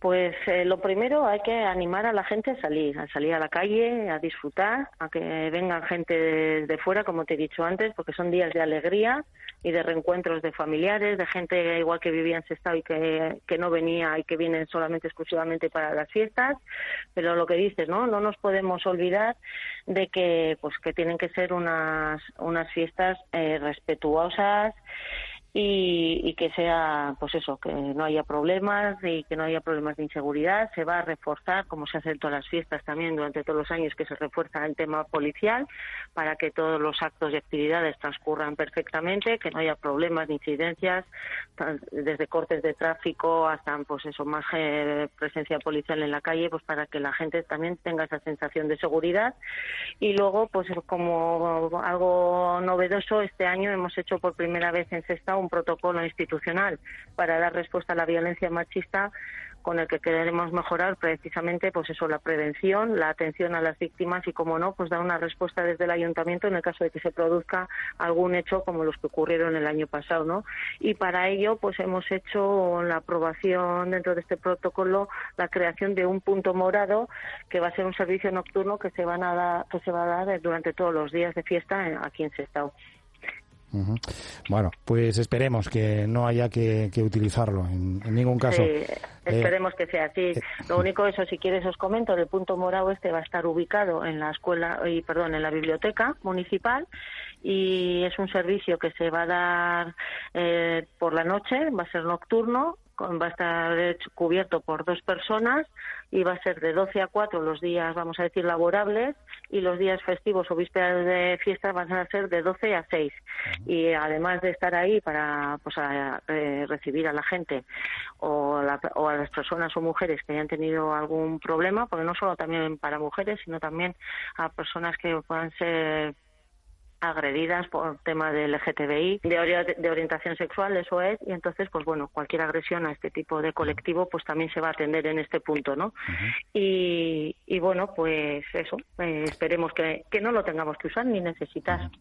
Pues lo primero hay que animar a la gente a salir a la calle, a disfrutar, a que vengan gente de fuera, como te he dicho antes, porque son días de alegría y de reencuentros de familiares, de gente igual que vivía en Sestao y que no venía y que vienen solamente exclusivamente para las fiestas. Pero lo que dices, ¿no? No nos podemos olvidar de que pues que tienen que ser unas fiestas respetuosas y que sea, pues eso, que no haya problemas y que no haya problemas de inseguridad. Se va a reforzar, como se hace en todas las fiestas también durante todos los años, que se refuerza el tema policial para que todos los actos y actividades transcurran perfectamente, que no haya problemas ni incidencias, desde cortes de tráfico hasta, pues eso, más presencia policial en la calle, pues para que la gente también tenga esa sensación de seguridad. Y luego, pues como algo novedoso, este año hemos hecho por primera vez en Sestao un protocolo institucional para dar respuesta a la violencia machista, con el que queremos mejorar precisamente pues eso, la prevención, la atención a las víctimas y, como no, pues dar una respuesta desde el ayuntamiento en el caso de que se produzca algún hecho como los que ocurrieron el año pasado, ¿no? Y para ello pues hemos hecho la aprobación dentro de este protocolo, la creación de un punto morado que va a ser un servicio nocturno que se va a dar durante todos los días de fiesta aquí en Sestao. Uh-huh. Bueno, pues esperemos que no haya que utilizarlo en ningún caso. Sí, esperemos que sea así. Lo único, eso, si quieres os comento, el punto morado va a estar ubicado en en la biblioteca municipal, y es un servicio que se va a dar por la noche, va a ser nocturno, va a estar cubierto por 2 personas y va a ser de 12 a 4 los días, vamos a decir, laborables, y los días festivos o vísperas de fiestas van a ser de 12 a 6. Y además de estar ahí para recibir a la gente o a las personas o mujeres que hayan tenido algún problema, porque no solo también para mujeres, sino también a personas que puedan ser agredidas por tema del LGTBI, de orientación sexual, eso es, y entonces, pues bueno, cualquier agresión a este tipo de colectivo, pues también se va a atender en este punto, ¿no? Uh-huh. Y bueno, pues eso, esperemos que no lo tengamos que usar ni necesitar. Uh-huh.